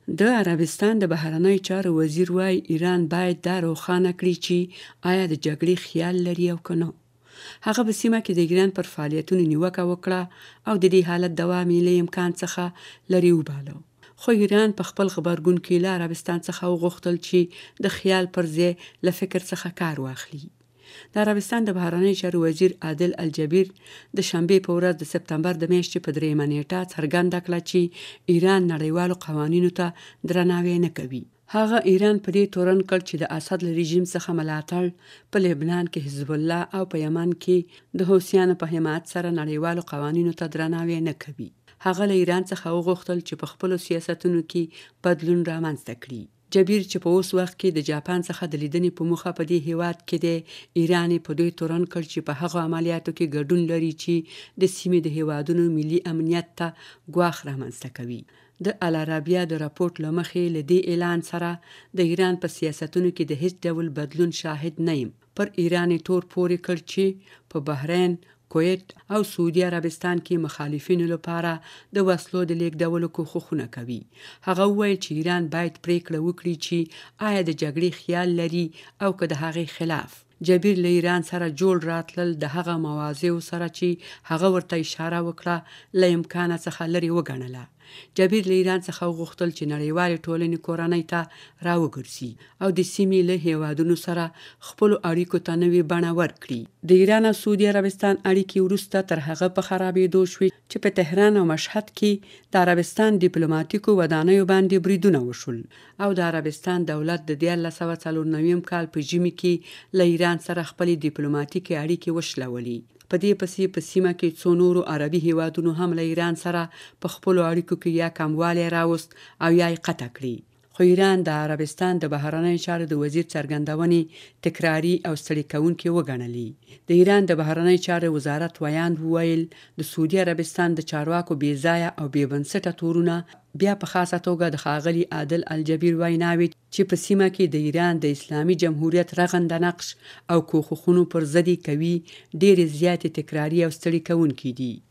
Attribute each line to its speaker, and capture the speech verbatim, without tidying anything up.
Speaker 1: د عربستان د بهرنیو چارو وزیر وایي ایران باید دا روښانه کړي چې آیا د جګړې خیال لري او که نه. هغه په سیمه کې د ایران پر فعالیتونو نیوکه وکړه او د دې حالت دوام یې له امکان څخه لرې وباله. خو ایران په خپل غبرګون کې له عربستان څخه وغوښتل چې د خیال پر ځای له فکر څخه کار واخلي. د عربستان د بهرنیو چارو وزیر عادل الجبیر د شنبې په ورځ د سپتمبر د میاشتې په دریمه نیټه څرګنده کړه چې ایران نړیوالو قوانینو ته درناوی نه کوي. هغه ایران په دې تورن کړ چې د اسد له رژیم څخه ملاتړ په لبنان کې حزب الله او په یمن کې د حوثیانو په حمایت سره نړیوالو قوانینو ته درناوی نه کوي. هغه له ایران څخه وغوښتل چې په خپلو سیاستونو کې بدلون رامنځته کړي. جبیر چې په اوس وخت کې د جاپان څخه د لیدنې په موخه په دې هیواد کې دی، ایران په دوی تورن کړ چې په هغو عملیاتو کې ګډون لري چې د سیمې د هیوادونو ملي امنیت ته ګواښ رامنځته کوي. د العربیه د راپورټ له مخې له دې اعلان سره د ایران په سیاستونو کې د هیڅ ډول بدلون شاهد نه یم. پر ایران تور پورې کړ چې په بحرین، کویت او سعودي عربستان کې مخالفینو لپاره د وسلو د لیږدولو کوښښونه کوي. هغه وویل چې ایران باید پریکړه وکړي چې آیا د جګړې خیال لري او که د هغې خلاف. جبیر له ایران سره جوړ راتلل د هغه مواضعو سره چې هغه ورته اشاره وکړه له امکانه څخه لرې وګڼله. جبیر له ایران څخه وغوښتل چې نړیوالې ټولنې کورنۍ ته راوګرځي او د سیمې له هیوادونو سره خپلو اړیکو ته نوې بڼه ورکړي. د ایران او سعودي عربستان اړیکې وروسته تر هغه په خرابېدو شوې چې په تهران او مشهد کې د عربستان ډیپلوماتیکو ودانیو باندې بریدونه وشول او د عربستان دولت د دیارلس سوه څلور نوي کال په ژمي کې له ایران سره خپلې ډیپلوماتیکې اړیکې وشلولې. په دې پسې په سیمه کې څو نورو عربي هیوادونو هم له ایران سره په خپلو اړیکو کې یا کموالی راوست او یا یې قطع کړي. خو ایران د عربستان د بهرنیو چارو د وزیر څرګندونې تکراري او ستړي کوونکې وګڼلې. د ایران د بهرنیو چارو وزارت ویاند وویل د سعودي عربستان د چارواکو بې ځایه او بې بنسټه تورونه بیا په خاصه توګه د ښاغلي عادل الجبیر ویناوې چې په سیمه کې د ایران د اسلامي جمهوریت رغنده نقش او کوښښونو پر ضد کوي ډېرې زیاتې تکراري او ستړي کوونکې دي.